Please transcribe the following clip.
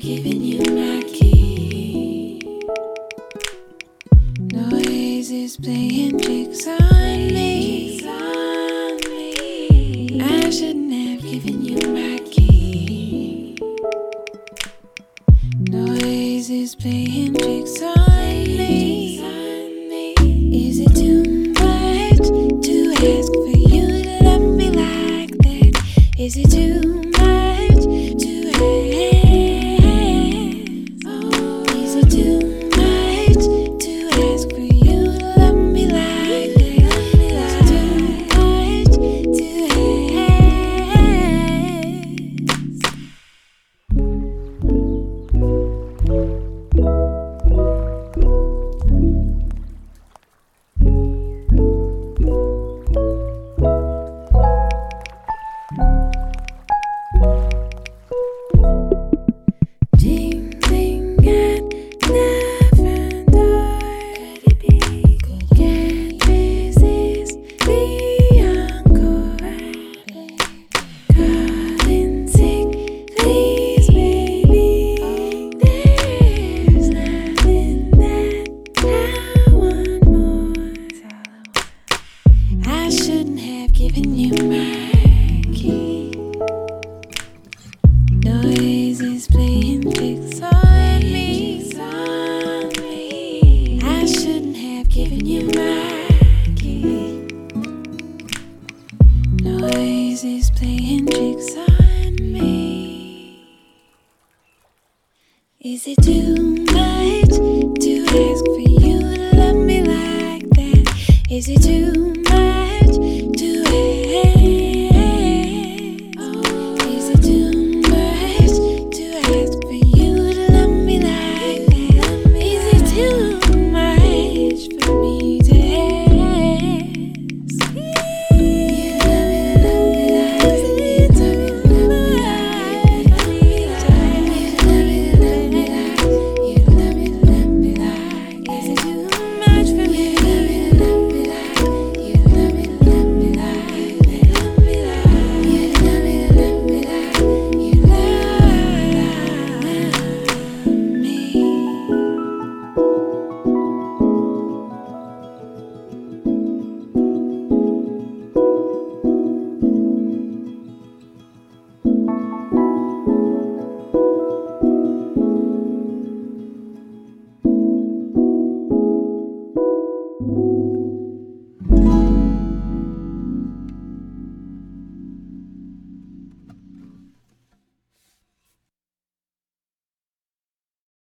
given you my key. Noise is playing tricks on me. I shouldn't have given you my key. Noise is playing tricks on me. Is it too much to ask for you to love me like that? Is it too much to ask? Is it too much to ask for you to love me like that? Is it too much to given you my key. Noise is playing tricks on me. I shouldn't have given you my key. Noise is playing tricks on me. Is it too much to ask for you to love me like that? Is it too much?